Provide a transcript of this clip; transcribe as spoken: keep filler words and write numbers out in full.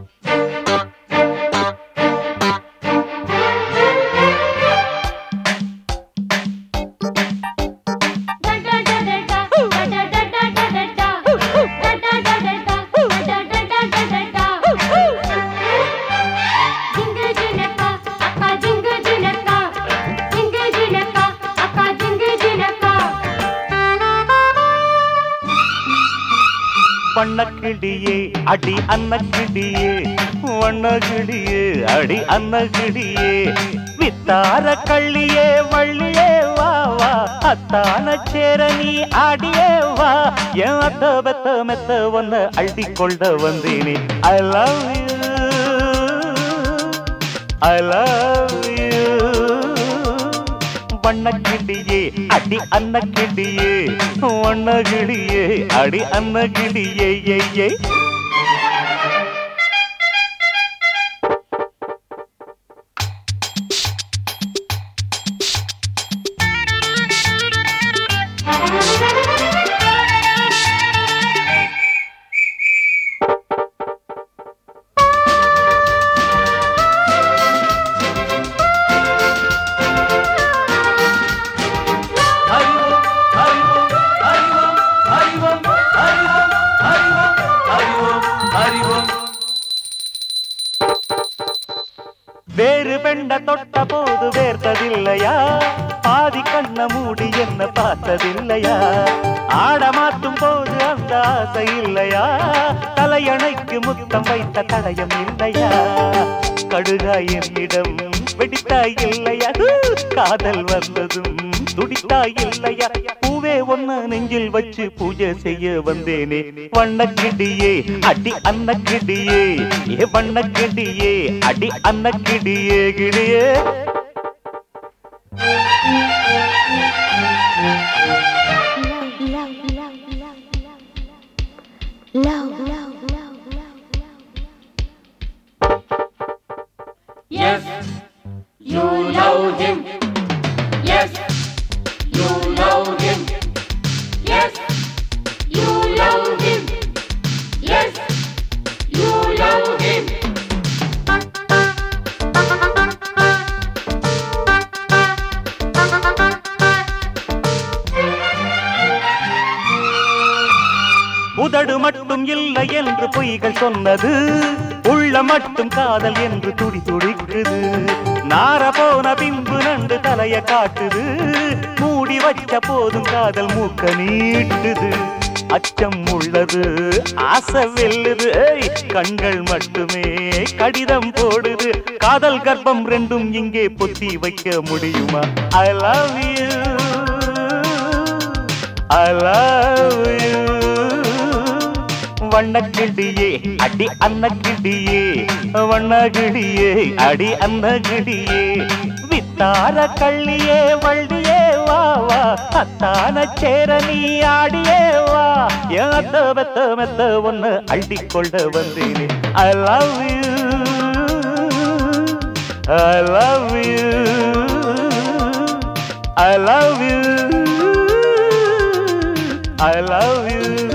வண்ணக்கிளியே அடி அன்னக்கிளியே வண்ணக்கிளியே அடி அன்னக்கிளியே வித்தார கள்ளியே வள்ளியே வா வா அத்தான சேர நீ ஆடியே வா என் அத்த பெத்த மெத்த ஒன்ன அள்ளி கொள்ள வந்தேனே I love you I love you வண்ணக்கிளியே அடி அன்னக்கிளியே வண்ணக்கிளியே அடி அன்னக்கிளியே ஏ வேறு பெண்ண தொட்ட போது வேர்த்ததில்லையா பாதி கண்ண மூடி என்ன பார்த்ததில்லையா ஆட மாத்தும் போது அந்த ஆசை இல்லையா தலையணைக்கு முத்தம் வைத்த தடயம் இல்லையா கடுகாய் என்னிடம் வெடித்தாய் இல்லையா காதல் வந்ததும் துடித்தாய் இல்லையா பூவே ஒன்ன நெஞ்சில் வச்சு பூஜை செய்ய வந்தேனே வண்ணக்கிளியே அடி அன்னக்கிளியே ஏ வண்ணக்கிளியே அடி அன்னக்கிளியே கிளியே Yes, you love him. Yes, you love him. Yes, you love him. Yes, you love him. உதடு மட்டும் இல்லை என்று பொய்கள் சொன்னது உள்ள மட்டும் காதல் என்று துடி துடிக்குது நார போன பின்பு நண்டு தலைய காட்டுது மூடி வச்ச போதும் காதல் மூக்க நீட்டுது அச்சம் உள்ளது ஆசை வெல்லுது கண்கள் மட்டுமே கடிதம் போடுது காதல் கர்ப்பம் ரெண்டும் இங்கே பொத்தி வைக்க முடியுமா I love you I love you வண்ணக்கிளியே அடி அன்னக்கிளியே வண்ணக்கிளியே அடி அன்னக்கிளியே வித்தார கள்ளியே வள்ளியே வா வா அத்தான சேர நீ ஆடியே வா என் அத்த பெத்த மெத்த ஒன்னு அள்ளி கொள்ள வந்தேனே I love you I love you I love you I love you